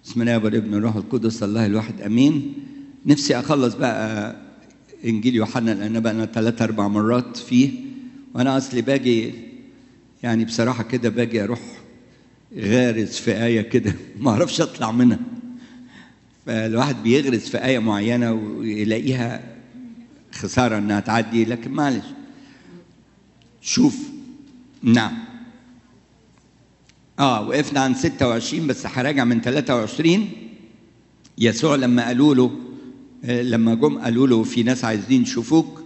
بسم الله والابن والروح القدس الله الواحد امين. نفسي اخلص بقى انجيل يوحنا لان بقى انا 3-4 مرات فيه، وانا اصلي باجي يعني بصراحه كده باجي اروح غارز في ايه كده ما اعرفش اطلع منها. فالواحد بيغرز في ايه معينه ويلاقيها خساره انها تعدي، لكن معلش. شوف نعم وقفنا عن 26 بس هراجع من 23. يسوع لما قالوا له لما جم قالوا له في ناس عايزين يشوفوك،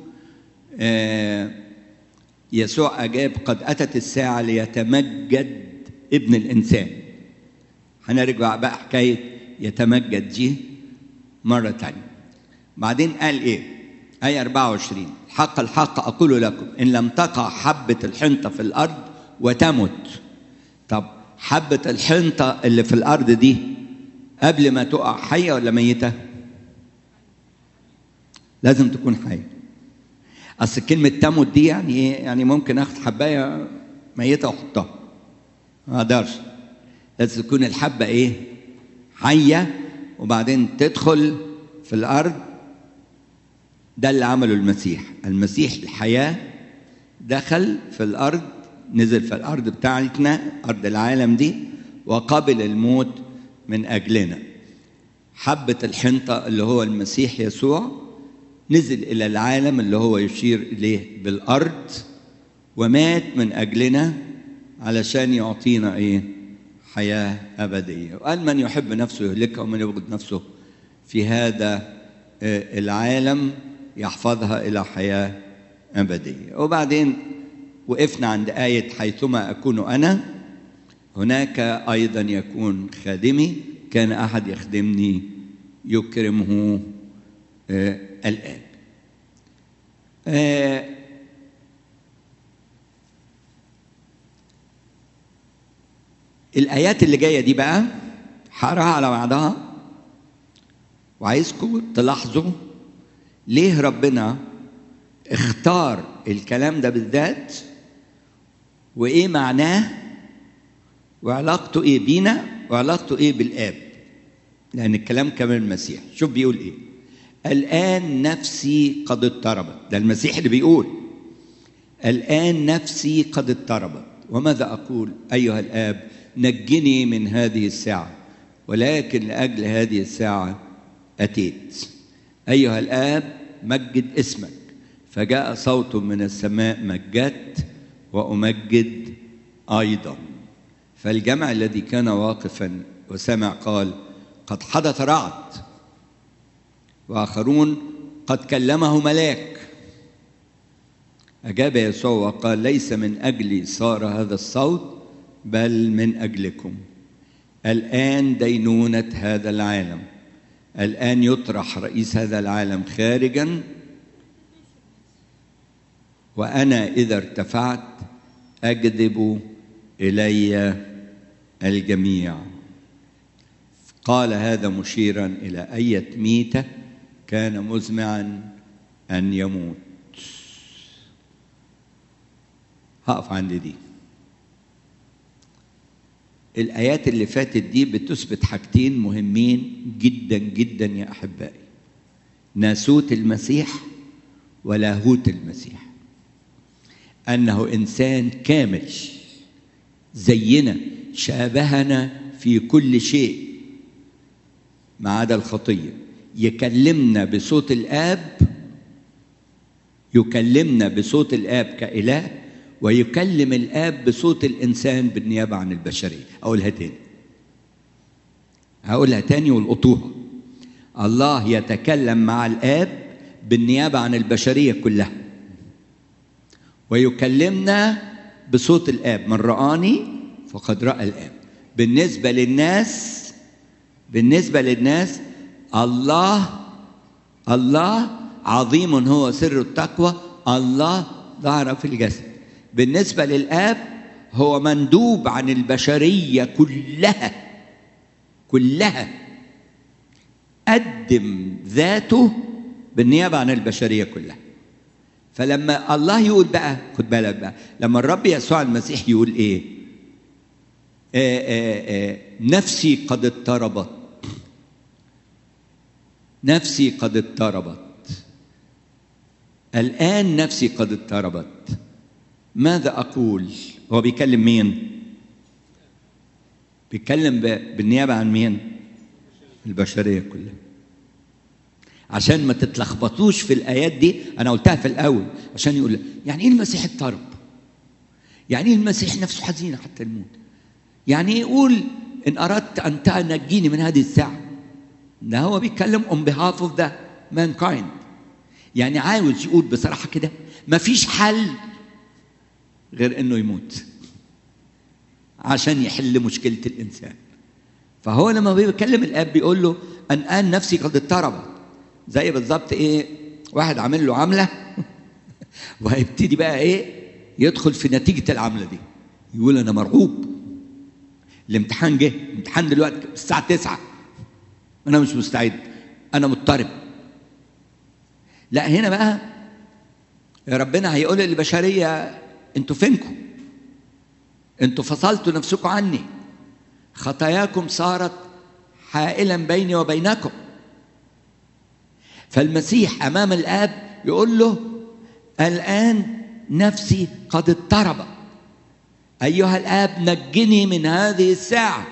يسوع أجاب قد أتت الساعة ليتمجد ابن الإنسان. هنرجع بقى حكاية يتمجد دي مرة تانية. بعدين قال إيه؟ آية 24 الحق الحق أقول لكم إن لم تقع حبة الحنطة في الأرض وتمت. طب حبة الحنطة اللي في الأرض دي قبل ما تقع حية ولا ميتة؟ لازم تكون حية. أصل كلمة تمت دي يعني إيه؟ يعني ممكن أخذ حباية ميتة وأحطها، ما أقدرش. لازم تكون الحبة إيه؟ حية وبعدين تدخل في الأرض. ده اللي عمله المسيح. المسيح الحياة دخل في الأرض، نزل في الأرض بتاعتنا أرض العالم دي وقبل الموت من أجلنا. حبة الحنطة اللي هو المسيح يسوع نزل إلى العالم اللي هو يشير إليه بالأرض ومات من أجلنا علشان يعطينا إيه؟ حياة أبدية. وقال من يحب نفسه يهلكها ومن يبغض نفسه في هذا العالم يحفظها إلى حياة أبدية. وبعدين وقفنا عند آية حيثما أكون أنا هناك أيضا يكون خادمي، كان أحد يخدمني يكرمه الآب. الآيات اللي جاية دي بقى هقراها على بعضها وعايزكم تلاحظوا ليه ربنا اختار الكلام ده بالذات وإيه معناه وعلاقته إيه بينا وعلاقته إيه بالآب، لأن الكلام كمان المسيح. شوف بيقول إيه؟ الآن نفسي قد اضطربت. ده المسيح اللي بيقول الآن نفسي قد اضطربت وماذا أقول أيها الآب نجني من هذه الساعة، ولكن لأجل هذه الساعة أتيت. أيها الآب مجد اسمك. فجاء صوت من السماء مجدت وأمجد أيضا. فالجمع الذي كان واقفا وسمع قال قد حدث رعد، وآخرون قد كلمه ملاك. أجاب يسوع وقال ليس من أجلي صار هذا الصوت بل من أجلكم. الآن دينونة هذا العالم، الآن يطرح رئيس هذا العالم خارجا، وأنا إذا ارتفعت أجذب إلي الجميع. قال هذا مشيرا إلى أية ميتة كان مزمعا أن يموت. هقف عند دي. الآيات اللي فاتت دي بتثبت حاجتين مهمين جدا جدا يا أحبائي: ناسوت المسيح ولاهوت المسيح. أنه إنسان كامل زينا شابهنا في كل شيء ما عدا الخطية. يكلمنا بصوت الآب، يكلمنا بصوت الآب كإله، ويكلم الآب بصوت الإنسان بالنيابة عن البشرية. هقولها تاني والقطوها. الله يتكلم مع الآب بالنيابة عن البشرية كلها، ويكلمنا بصوت الآب. من رآني فقد رأى الآب. بالنسبة للناس الله عظيم هو سر التقوى، الله ظهر في الجسد. بالنسبة للآب هو مندوب عن البشرية كلها قدم ذاته بالنيابة عن البشرية كلها. فلما الله يقول بقى، خد بالك بقى، لما الرب يسوع المسيح يقول إيه؟ نفسي قد اضطربت. نفسي قد اضطربت. الآن نفسي قد اضطربت، ماذا أقول؟ هو بيكلم مين؟ بيتكلم بالنيابة عن مين؟ البشرية كلها. عشان ما تتلخبطوش في الآيات دي، أنا قلتها في الأول عشان يقول يعني إيه المسيح اضطرب؟ يعني إيه المسيح نفسه حزين حتى الموت؟ يعني إيه يقول إن أردت أن تنجيني من هذه الساعة؟ ده هو بيتكلم on behalf of the mankind. يعني عاوز يقول بصراحة كده مفيش حل غير إنه يموت عشان يحل مشكلة الإنسان. فهو لما بيكلم الاب بيقول له الآن نفسي قد اضطربت، زي بالظبط ايه واحد عامل له عمله وهيبتدي بقى ايه يدخل في نتيجه العمله دي، يقول انا مرعوب، الامتحان جه، الامتحان دلوقتي الساعه 9، انا مش مستعد، انا مضطرب. لا هنا بقى ربنا هيقول للبشريه انتوا فينكم؟ انتوا فصلتوا نفسكم عني، خطاياكم صارت حائلا بيني وبينكم. فالمسيح امام الاب يقول له الان نفسي قد اضطربت، ايها الاب نجني من هذه الساعه.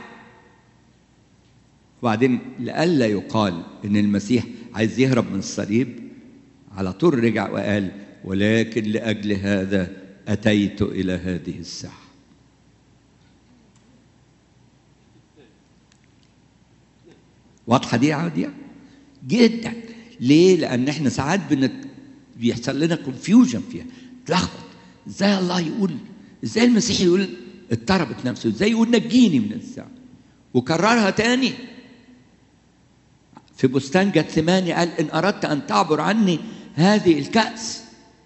وبعدين لئلا يقال ان المسيح عايز يهرب من الصليب، على طول رجع وقال ولكن لاجل هذا اتيت الى هذه الساعه. واضحه دي عاديه جدا. ليه؟ لان احنا ساعات بيحصل لنا كونفيوجن فيها، تلخبط. ازاي الله يقول، ازاي المسيح يقول اضطربت نفسه، ازاي يقول نجيني من الساعه؟ وكررها تاني في بستان جثماني، قال ان اردت ان تعبر عني هذه الكأس.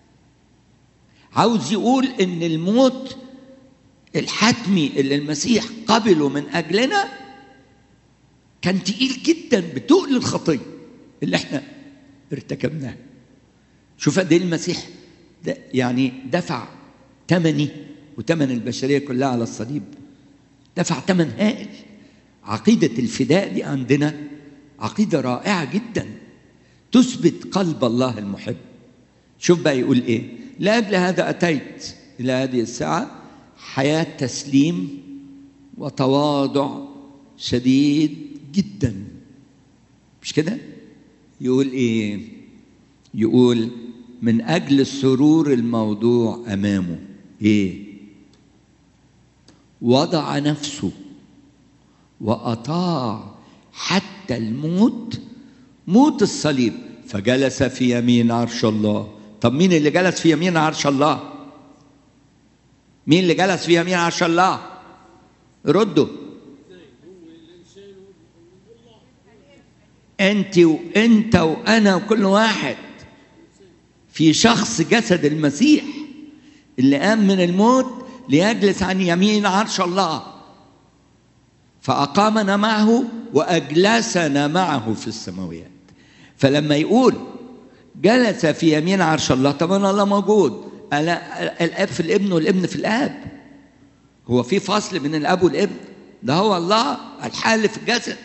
عاوز يقول ان الموت الحتمي اللي المسيح قبله من اجلنا كان تقيل جدا بتقل الخطيه اللي احنا ارتكبناها. شوف قد ايه المسيح يعني دفع ثمني وثمن البشريه كلها على الصليب، دفع ثمن هائل. عقيده الفداء دي عندنا عقيده رائعه جدا تثبت قلب الله المحب. شوف بقى يقول ايه، لاجل هذا اتيت الى هذه الساعه، حياه تسليم وتواضع شديد جدا. مش كده؟ يقول ايه؟ يقول من اجل السرور الموضوع امامه ايه؟ وضع نفسه واطاع حتى الموت، موت الصليب، فجلس في يمين عرش الله. طب مين اللي جلس في يمين عرش الله؟ مين اللي جلس في يمين عرش الله؟ ردوا. انت وانت وانا وكل واحد في شخص جسد المسيح اللي قام من الموت ليجلس عن يمين عرش الله، فأقامنا معه وأجلسنا معه في السماويات. فلما يقول جلس في يمين عرش الله، طبعا الله موجود، الاب في الابن والابن في الاب. هو في فصل بين الاب والابن؟ ده هو الله الحال في الجسد.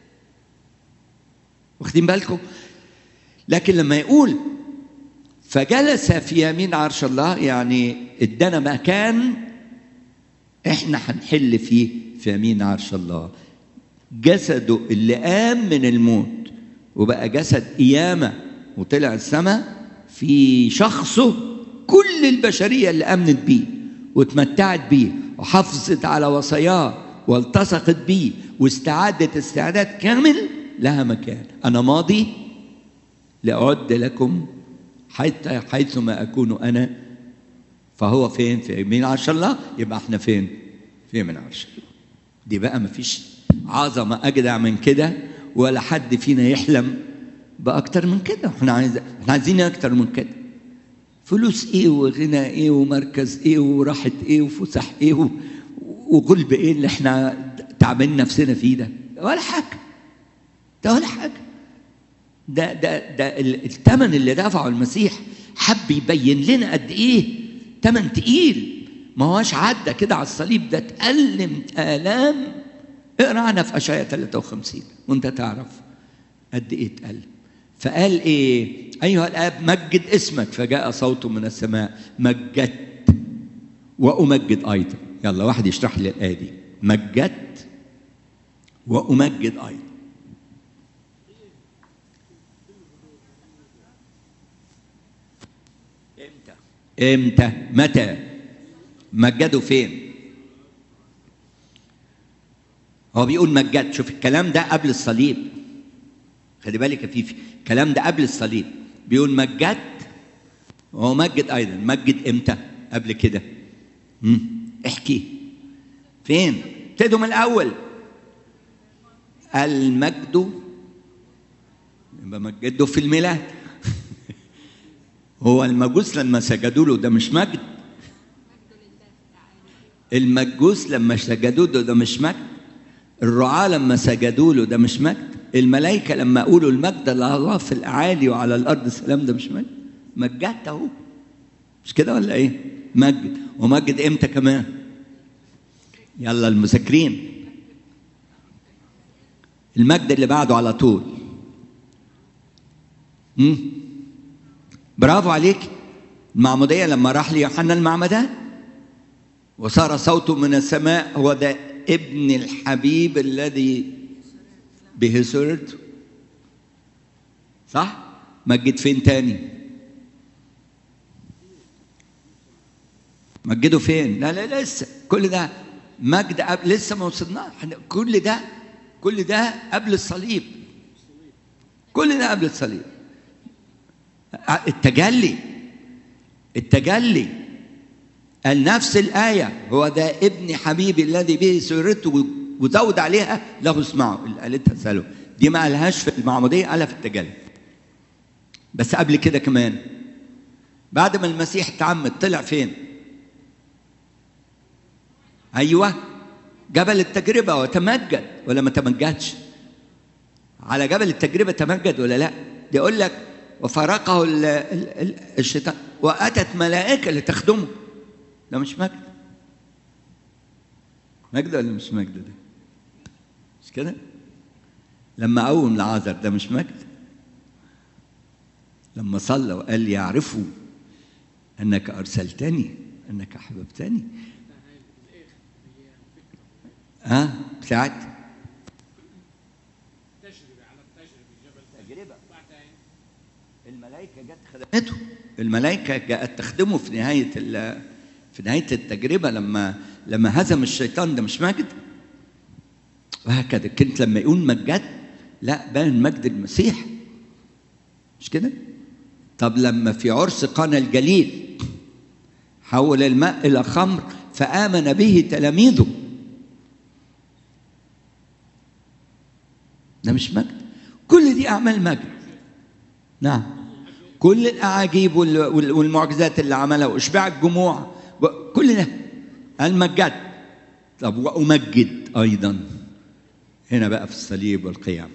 واخدين بالكم؟ لكن لما يقول فجلس في يمين عرش الله، يعني ادانا مكان احنا هنحل فيه في يمين عرش الله. جسده اللي قام من الموت وبقى جسد قيامة وطلع السماء، في شخصه كل البشرية اللي آمنت بيه واتمتعت بيه وحافظت على وصاياه والتصقت بيه واستعدت استعداد كامل لها مكان. أنا ماضي لأعد لكم حيثما أكون أنا. فهو فين؟ في يمين عرش الله. يبقى احنا فين؟ في يمين عرش الله. دي بقى مفيش عظمة أجدع من كده، ولا حد فينا يحلم بأكتر من كده. احنا عايزين أكتر من كده. فلوس ايه وغنى ايه ومركز ايه وراحة ايه وفسح ايه وغلب ايه اللي احنا تعبين نفسنا فيه ده؟ ولا حاجة. ده ولا حاجة. ده الثمن اللي دفعه المسيح، حب يبين لنا قد ايه ثمن تقيل. ما هوش عدى كده على الصليب، ده اتألم آلام. اقرا عنها في اشعياء 53 وانت تعرف قد ايه اتألم. فقال ايه؟ ايها الاب مجد اسمك، فجاء صوت من السماء مجدت وامجد ايضا. يلا واحد يشرح لي الايه دي. مجدت وامجد ايضا. امتى؟ متى؟ مجدوا فين؟ هو بيقول مجد. شوف الكلام ده قبل الصليب، خلي بالك يا فيفي، الكلام ده قبل الصليب. بيقول مجد ومجد ايضا. مجد امتى؟ قبل كده. احكي فين؟ ابتدوا من الاول. المجد يبقى مجده في الميلاد. هو المجوس لما سجدوا له ده مش مجد؟ المجوس لما سجدوا له ده مش مجد؟ الرعاة لما سجدوا له ده مش مجد؟ الملائكة لما قولوا المجد لله في الأعالي وعلى الأرض السلام ده مش مجد؟ مجدت أهو، مش كده ولا إيه؟ مجد. ومجد إمتى كمان؟ يلا المذاكرين، المجد اللي بعده على طول. برافو عليك. المعمودية لما راح ليوحنا المعمدان وصار صوته من السماء هو ده ابن الحبيب الذي به سررت. صح؟ مجد فين تاني؟ مجده فين؟ لا لسه كل ده مجد لسه ما وصلناش. كل ده قبل الصليب. كل ده قبل الصليب. التجلي نفس الآية هو ده ابن حبيبي الذي به سررت، وزود عليها له اسمعوا اللي قالتها سالوا. دي ما قالهاش في المعمودية، قالها في التجلي. بس قبل كده كمان بعد ما المسيح اتعمد طلع فين؟ أيوة جبل التجربة وتمجد ولا ما تمجدش؟ على جبل التجربة تمجد ولا لا؟ دي يقول لك وفرقه الشيطان وأتت ملائكة لتخدمه. ده مش مجد؟ مجد ولا مش مجد ده؟ مش كده؟ لما قوم لعازر ده مش مجد؟ لما صلى وقال يعرفوا أنك أرسلتني أنك أحببتني. بتاعت تجربة. الملائكة جت خدمته، الملائكة جاءت تخدمه في نهاية التجربة لما هزم الشيطان. ده مش مجد؟ وهكذا كنت لما يقول مجد لا بان مجد المسيح، مش كده؟ طب لما في عرس قانا الجليل حول الماء إلى خمر فآمن به تلاميذه، ده مش مجد؟ كل دي أعمال مجد. نعم، كل الأعاجيب والمعجزات اللي عملها وإشباع الجموع كل ده المجد. طب وأمجد أيضا هنا بقى في الصليب والقيامة.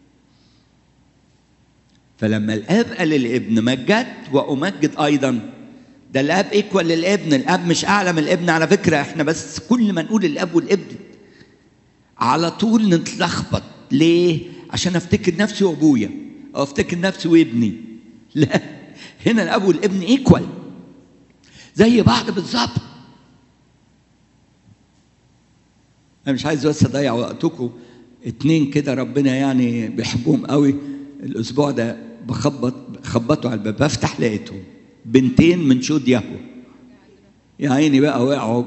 فلما الآب قال للابن مجد وأمجد أيضا، ده الآب إيكوال للابن. الآب مش أعلى من الابن على فكرة. إحنا بس كل ما نقول الآب والابن على طول نتلخبط. ليه؟ عشان أفتكر نفسي وأبويا أو أفتكر نفسي وابني. لا، هنا الآب والابن إيكوال زي بعض بالظبط. أنا مش عايز بس أضيع وقتكم. اتنين كده ربنا يعني بيحبهم قوي. الأسبوع ده خبطوا على الباب، بفتح لقيتهم بنتين من شود يهوه. يا عيني بقى وقعوا.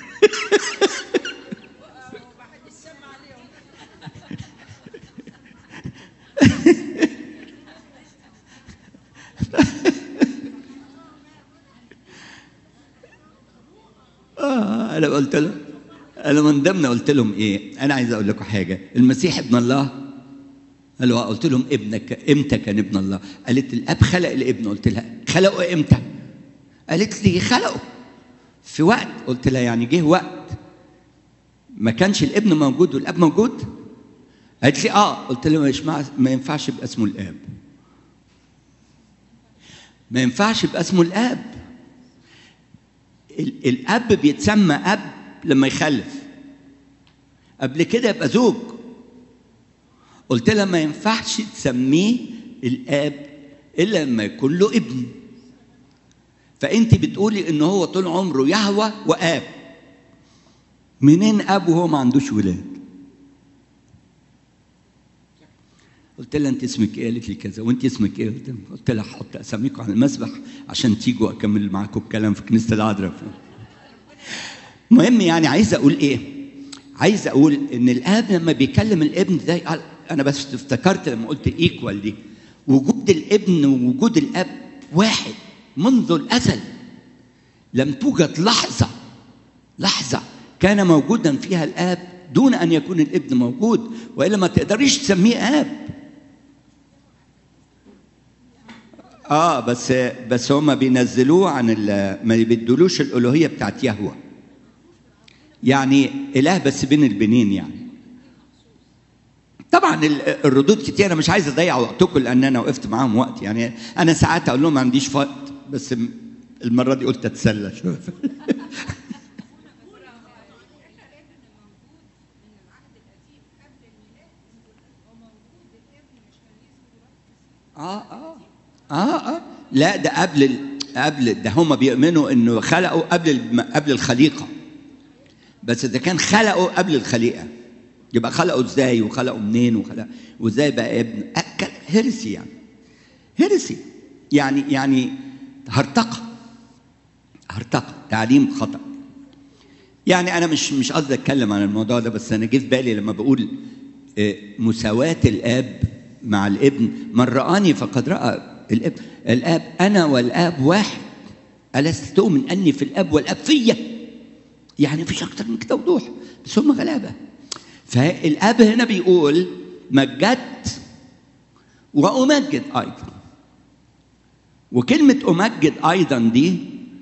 أنا قلت لهم، أنا من ضمن قلت لهم إيه؟ أنا عايز أقول لكم حاجة. المسيح ابن الله. قالوا قلت لهم ابنك امتى كان ابن الله؟ قالت الاب خلق الابن. قلت لها خلقه امتى؟ قالت لي خلقه في وقت. قلت لها يعني جه وقت ما كانش الابن موجود والاب موجود؟ قالت لي قلت لها ما ينفعش يبقى اسمه الاب. ما ينفعش يبقى اسمه الاب. الاب بيتسمى اب لما يخلف، قبل كده يبقى زوج. قلت لها ما ينفعش تسميه الآب إلا لما يكون له ابن. فأنت بتقولي إن هو طول عمره يهوى وآب. منين أب وهو ما عندوش ولاد؟ قلت لها أنت اسمك إيه؟ قالت لي كذا. وأنت اسمك إيه؟ قلت لها حط أساميكم على المسبح عشان تيجوا أكمل معاكم الكلام في كنيسة العذراء. المهم يعني عايز أقول إيه؟ عايز أقول إن الآب لما بيكلم الابن ده، أنا بس افتكرت لما قلت إيكوال دي، وجود الابن ووجود الاب واحد منذ الازل. لم توجد لحظه كان موجودا فيها الاب دون ان يكون الابن موجود، والا ما تقدريش تسميه اب. بس هم بينزلوه عن ما بيدولوش الالوهيه بتاعت يهوه، يعني اله بس بين البنين. يعني طبعا الردود كتير، انا مش عايز اضيع وقتكم لان انا وقفت معاهم وقت. يعني انا ساعات اقول لهم ما عنديش وقت، بس المره دي قلت اتسلى شويه. لا ده قبل ده هم بيؤمنوا انه خلقوا قبل الخليقه، بس ده كان خلقوا قبل الخليقه. يبقى خلقوا ازاي وخلقوا منين وازاي بقى ابن؟ هرسي يعني هرطقه تعليم خطأ. يعني انا مش قصدي اتكلم عن الموضوع ده، بس انا جه في بالي لما بقول مساواة الاب مع الابن. من رآني فقد رأى الاب. انا والاب واحد، ألست تؤمن اني في الاب والاب فيا؟ يعني مفيش اكتر من كده وضوح، بس هم غلابه. فالاب هنا بيقول مجدت وامجد ايضا. وكلمه امجد ايضا دي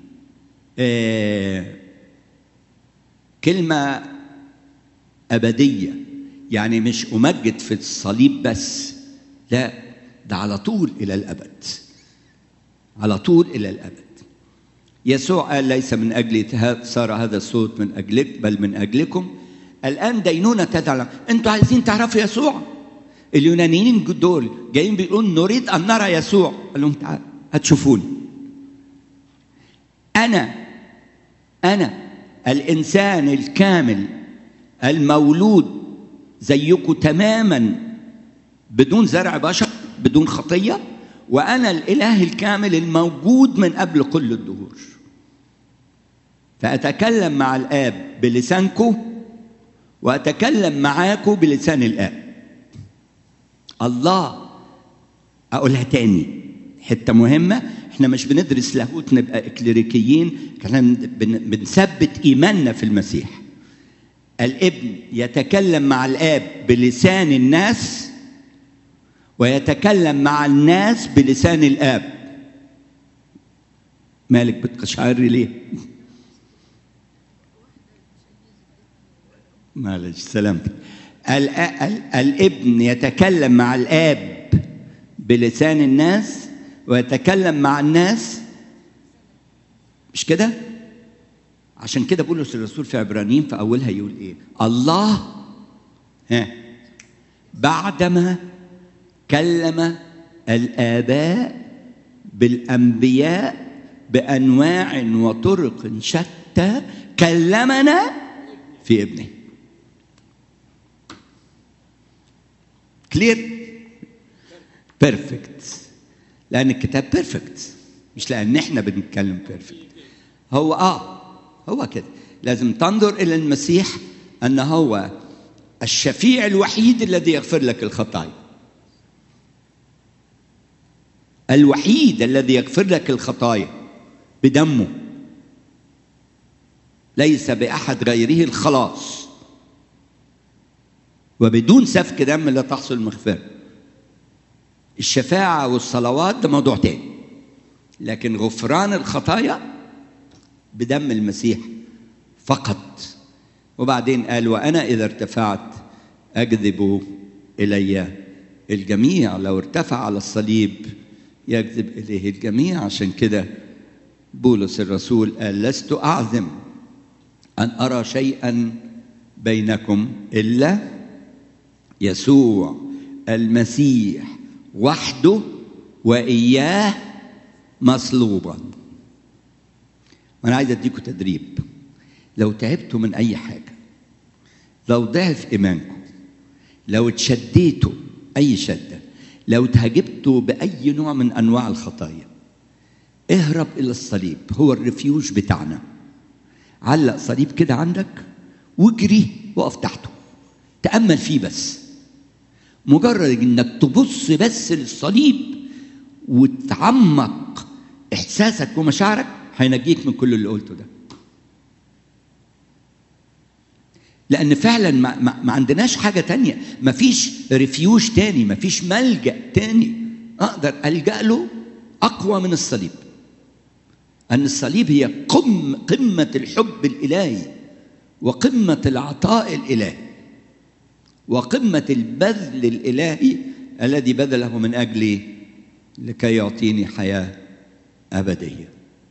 كلمه ابديه، يعني مش امجد في الصليب بس، لا ده على طول الى الابد، على طول الى الابد. يسوع قال ليس من اجلي صار هذا الصوت من اجلك بل من اجلكم، الان دينونة تدعى. انتوا عايزين تعرفوا يسوع؟ اليونانيين دول جايين بيقولون نريد ان نرى يسوع. قال لهم تعال هتشوفوني. انا الانسان الكامل المولود زيكم تماما بدون زرع بشر بدون خطيه، وانا الاله الكامل الموجود من قبل كل الدهور. فاتكلم مع الاب بلسانكم وأتكلم معاكم بلسان الآب. الله، أقولها تاني حتة مهمة، احنا مش بندرس لاهوت نبقى إكليريكيين، احنا بنثبت إيماننا في المسيح. الابن يتكلم مع الآب بلسان الناس ويتكلم مع الناس بلسان الآب. مالك بتقشعري ليه؟ معلش سلامتك. الابن يتكلم مع الاب بلسان الناس ويتكلم مع الناس، مش كده؟ عشان كده بولس الرسول في عبرانيين في اولها يقول ايه؟ الله بعدما كلم الاباء بالانبياء بانواع وطرق شتى كلمنا في ابنه. كلير بيرفكت، لان الكتاب بيرفكت، مش لان احنا بنتكلم بيرفكت. هو كده. لازم تنظر الى المسيح ان هو الشفيع الوحيد الذي يغفر لك الخطايا، الوحيد الذي يغفر لك الخطايا بدمه، ليس باحد غيره الخلاص، وبدون سفك دم لا تحصل المغفرة. الشفاعة والصلوات ده موضوع تاني، لكن غفران الخطايا بدم المسيح فقط. وبعدين قال وأنا إذا ارتفعت أجذب إلي الجميع. لو ارتفع على الصليب يجذب إليه الجميع. عشان كده بولس الرسول قال لست أعزم أن أرى شيئا بينكم إلا يسوع المسيح وحده وإياه مصلوبا. وأنا عايز أديكم تدريب. لو تعبتوا من أي حاجة، لو ضعف إيمانكم، لو اتشديتوا أي شدة، لو تهاجمتوا بأي نوع من أنواع الخطايا، اهرب إلى الصليب، هو الرفيوج بتاعنا. علق صليب كده عندك واجري وقف تحته، تأمل فيه بس. مجرد إنك تبص بس للصليب وتعمق إحساسك ومشاعرك هينجيك من كل اللي قلته ده. لأن فعلا ما عندناش حاجة تانية، ما فيش ريفيوج تاني، ما فيش ملجأ تاني أقدر ألجأ له أقوى من الصليب. أن الصليب هي قمة الحب الإلهي، وقمة العطاء الإلهي، وقمة البذل الإلهي الذي بذله من أجلي لكي يعطيني حياة أبدية.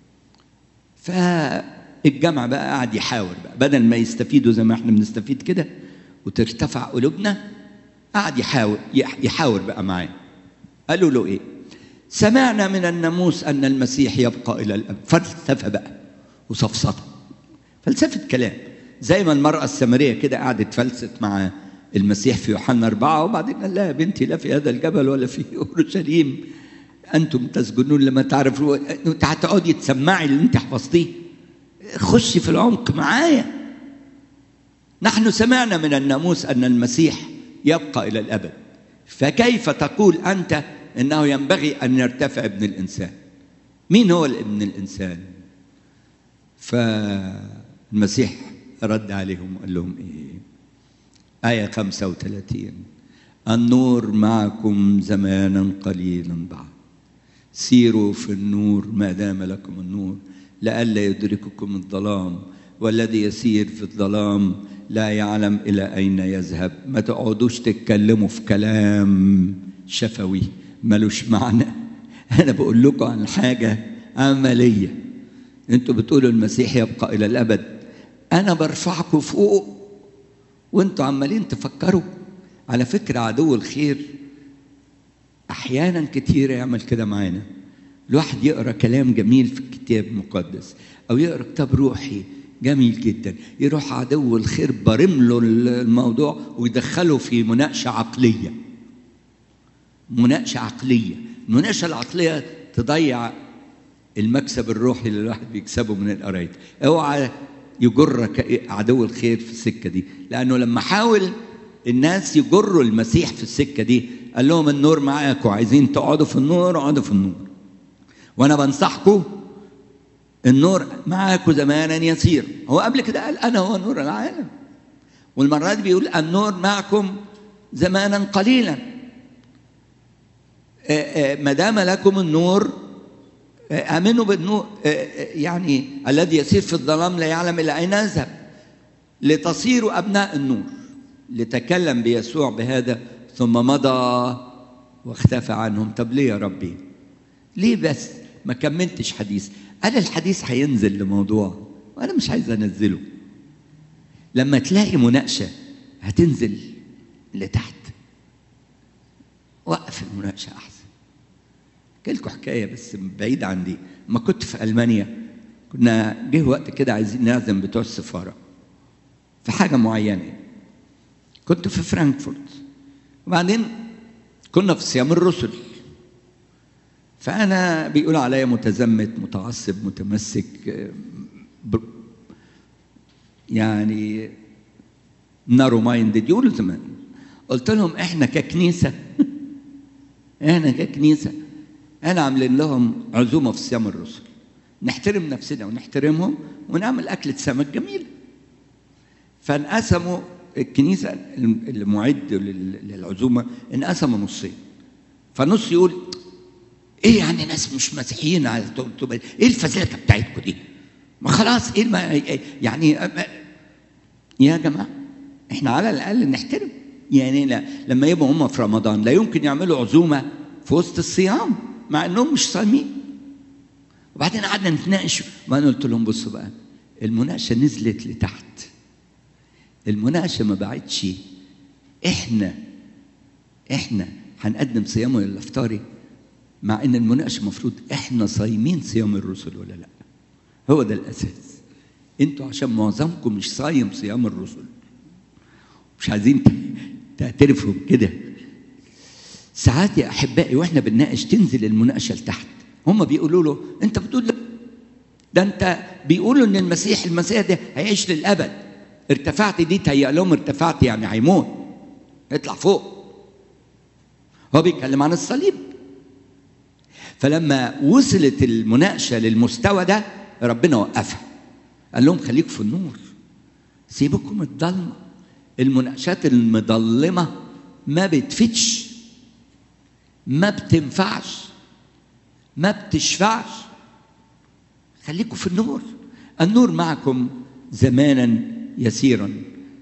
فالجمع بقى قاعد يحاور بقى، بدل ما يستفيدوا زي ما احنا بنستفيد كده وترتفع قلوبنا، قاعد يحاور بقى معاه. قالوا له ايه؟ سمعنا من الناموس أن المسيح يبقى إلى الأبد. فلسفة بقى وصفصطة، فلسفة كلام، زي ما المرأة السامرية كده قعدت تفلسف مع المسيح في يوحنا 4، وبعدين قال لها: بنتي لا في هذا الجبل ولا في أورشليم أنتم تسجنون لما تعرفوا. أنت هتقعدي تسمعي اللي أنت حفظتيه، خشي في العمق معايا. نحن سمعنا من الناموس أن المسيح يبقى إلى الأبد، فكيف تقول أنت إنه ينبغي أن يرتفع ابن الإنسان؟ مين هو ابن الإنسان؟ فالمسيح رد عليهم وقال لهم إيه؟ آية 35: النور معكم زمانا قليلا بعد، سيروا في النور ما دام لكم النور لئلا يدرككم الظلام، والذي يسير في الظلام لا يعلم إلى أين يذهب. ما تقعدوش تتكلموا في كلام شفوي ملوش معنى. أنا بقول لكم عن حاجة عملية. أنتوا بتقولوا المسيح يبقى إلى الأبد، أنا برفعكم فوق وأنتوا عمالين تفكروا. على فكرة عدو الخير أحيانا كتير يعمل كده معانا. الواحد يقرأ كلام جميل في الكتاب المقدس أو يقرأ كتاب روحي جميل جدا، يروح عدو الخير برم له الموضوع ويدخله في مناقشة عقلية. المناقشة العقلية تضيع المكسب الروحي اللي الواحد بيكسبه من القراية. اوعى يجرك عدو الخير في السكة دي، لأنه لما حاول الناس يجروا المسيح في السكة دي قال لهم: النور معاكم، عايزين تقعدوا في النور اقعدوا في النور، وأنا بنصحكم النور معاكم زمانا يسير. هو قبل كده قال: أنا هو نور العالم، والمرة دي بيقول: النور معكم زمانا قليلا. ما دام لكم النور آمنوا بالنور، يعني الذي يسير في الظلام لا يعلم إلى أين يذهب، لتصيروا أبناء النور. لتكلم بيسوع بهذا ثم مضى واختفى عنهم. طب ليه يا ربي؟ ليه بس ما كملتش حديث؟ أنا الحديث هينزل لموضوع وأنا مش عايز أنزله. لما تلاقي مناقشة هتنزل لتحت، وقف المناقشة أحسن. أحكي حكاية بس بعيد عن دي. لما كنت في ألمانيا كنا جه وقت كده عايزين نعزم بتوع السفارة في حاجة معينة. كنت في فرانكفورت، وبعدين كنا في صيام الرسل، فأنا بيقول عليا متزمت متعصب متمسك، يعني نارو مايندد يقولوا زمان. قلت لهم: احنا ككنيسة احنا عاملين لهم عزومة في صيام الرسل، نحترم نفسنا ونحترمهم ونعمل أكلة سمك جميلة. فانقسموا الكنيسة المعد للعزومة، انقسموا نصين. فنص يقول: ايه يعني ناس مش مسيحيين على ايه الفزلكه بتاعتكم دي؟ ما خلاص ايه يعني يا جماعه احنا على الاقل نحترم. يعني لا، لما يبقوا هم في رمضان لا يمكن يعملوا عزومه في وسط الصيام مع انهم مش صايمين. وبعدين قعدنا نتناقش، وبعدين قلت لهم: بصوا بقى، المناقشه نزلت لتحت، المناقشه ما بعدش احنا هنقدم صيام ولا افطاري؟ مع ان المناقشه المفروض احنا صايمين صيام الرسل ولا لا. هو ده الاساس. انتوا عشان معظمكم مش صايم صيام الرسل، مش عايزين تعترفوا بكده. ساعات يا احبائي واحنا بنناقش تنزل المناقشه لتحت، هم بيقولوا له انت بتقول ده انت بيقولوا ان المسيح ده هيعيش للابد، ارتفعت دي تهيأ لهم ارتفعت يعني هيموت اطلع فوق. هو بيتكلم عن الصليب. فلما وصلت المناقشه للمستوى ده ربنا وقفها، قال لهم خليكم في النور، سيبكم الضلمه. المناقشات المضلمه ما بتفتش، ما بتنفعش، ما بتشفعش. خليكم في النور. النور معكم زمانا يسيرا.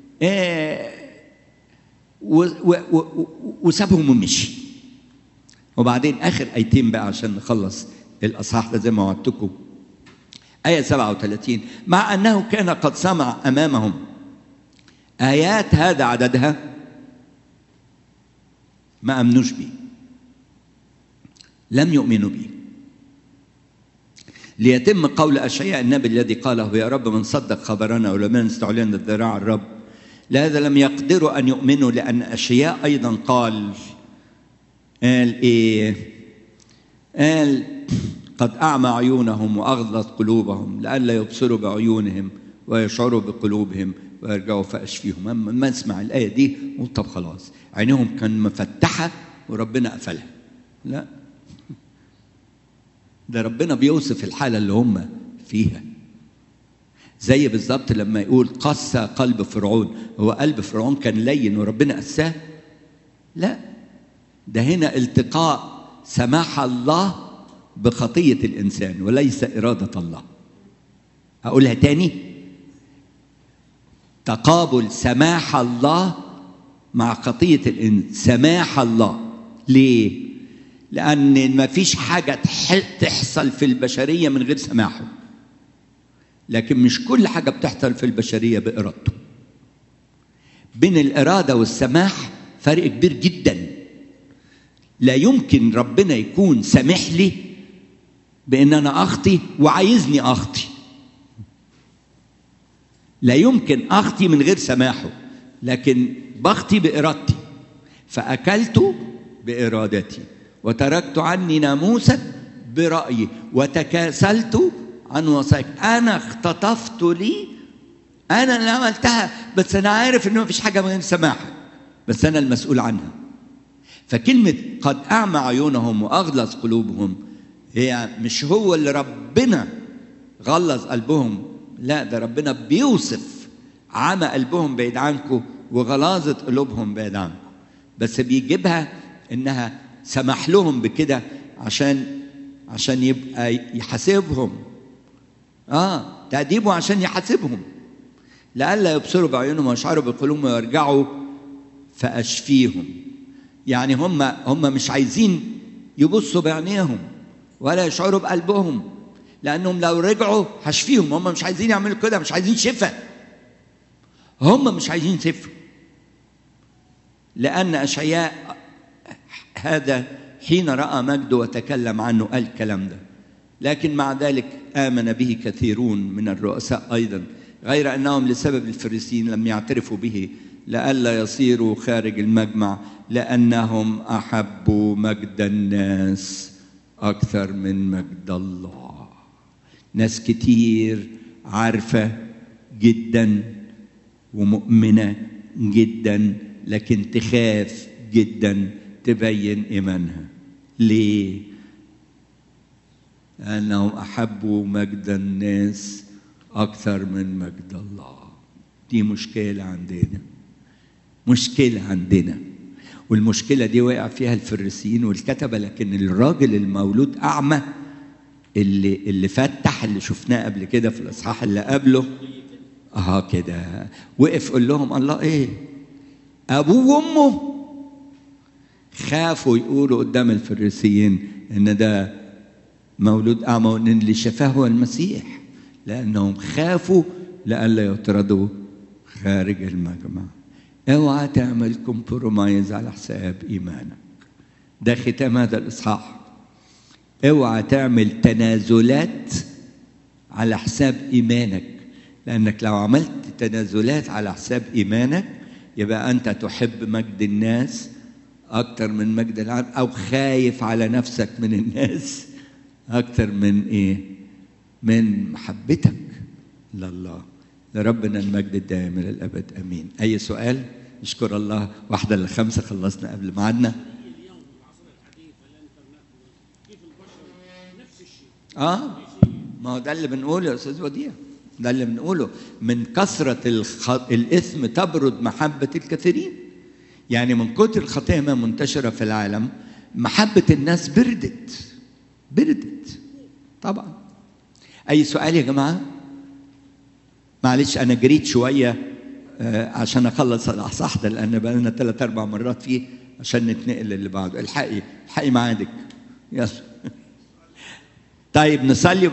وسابهم ومشي. وبعدين اخر ايتين بقى عشان نخلص الاصحاح ده زي ما وعدتكم. آية 37 مع أنه كان قد سمع أمامهم آيات هذا عددها ما أمنوش بيه، لم يؤمنوا بيه، ليتم قول أشعياء النبي الذي قاله يا رب من صدق خبرنا ولمن استعلن ذراع الرب. لهذا لم يقدروا أن يؤمنوا لأن أشعياء أيضا قال إيه؟ قال قد أعمى عيونهم وأغلظ قلوبهم لئلا يبصروا بعيونهم ويشعروا بقلوبهم ويرجعوا فأشفيهم. أما اسمع الآية دي طب خلاص عينهم كان مفتحة وربنا قفلها. لا، ده ربنا بيوصف الحالة اللي هم فيها. زي بالظبط لما يقول قسى قلب فرعون. هو قلب فرعون كان لين وربنا قساه؟ لا، ده هنا التقاء سماح الله بخطية الإنسان وليس إرادة الله. هقولها تاني، تقابل سماح الله مع خطية الإنسان. سماح الله ليه؟ لأن ما فيش حاجة تحصل في البشرية من غير سماحه، لكن مش كل حاجة بتحصل في البشرية بإرادته. بين الإرادة والسماح فرق كبير جدا. لا يمكن ربنا يكون سامح لي بأن أنا أخطي وعايزني أخطي. لا يمكن أخطي من غير سماحه، لكن بخطي بإرادتي. فأكلت بإرادتي وتركت عني ناموسك برأيي وتكاسلت عن وصاياك. أنا اختطفت لي، أنا اللي عملتها، بس أنا عارف إنه مفيش حاجة من غير سماحك، بس أنا المسؤول عنها. فكلمة قد أعمى عيونهم وأغلظ قلوبهم هي مش هو اللي ربنا غلظ قلبهم، لا، ده ربنا بيوصف عمى قلبهم بعيد عنكم وغلاظة قلوبهم بعيد عنكم، بس بيجيبها إنها سمح لهم بكده عشان يبقى يحاسبهم. تأديبه عشان يحاسبهم لئلا يبصروا بعيونهم ويشعروا بقلوبهم ويرجعوا فأشفيهم. يعني هم مش عايزين يبصوا بعينيهم ولا يشعروا بقلبهم، لأنهم لو رجعوا هشفيهم. هم مش عايزين يعملوا كده، مش عايزين شفاء، هم مش عايزين شفاء. لأن أشعياء هذا حين رأى مجده وتكلم عنه قال الكلام ده، لكن مع ذلك آمن به كثيرون من الرؤساء أيضا، غير أنهم لسبب الفريسيين لم يعترفوا به لئلا يصيروا خارج المجمع، لأنهم أحبوا مجد الناس أكثر من مجد الله. ناس كتير عارفة جدا ومؤمنة جدا، لكن تخاف جدا تبين إيمانها. ليه؟ لأنهم أحبوا مجد الناس أكثر من مجد الله. دي مشكلة عندنا، مشكلة عندنا، والمشكلة دي وقع فيها الفريسيين والكتبة. لكن الراجل المولود أعمى اللي فتح، اللي شفناه قبل كده في الإصحاح اللي قبله كده، وقف قال لهم الله إيه؟ أبوه وأمه خافوا يقولوا قدام الفريسيين إن ده مولود أعمى وإن اللي شفاه هو المسيح، لأنهم خافوا لئلا يطردوا خارج المجمع. اوعى تعمل كومبرومايز على حساب إيمانك. ده ختام هذا الإصحاح. اوعى تعمل تنازلات على حساب إيمانك، لأنك لو عملت تنازلات على حساب إيمانك يبقى أنت تحب مجد الناس أكتر من مجد العالم، أو خايف على نفسك من الناس أكتر من إيه؟ من محبتك لله. لربنا المجد الدائم إلى الأبد آمين. أي سؤال؟ نشكر الله. 1:55 خلصنا قبل ميعادنا. ما هو ده اللي بنقوله يا أستاذ وديع، ده اللي بنقوله. من كثرة الإثم تبرد محبة الكثيرين. يعني من كتر الخطيئة ما منتشرة في العالم محبة الناس بردت طبعا. أي سؤال يا جماعة؟ معلش أنا جريت شوية عشان أخلص الأصح ده، لأن بقى لنا 3-4 مرات فيه عشان نتنقل اللي بعده. الحقي معادك يلا. طيب نصلي.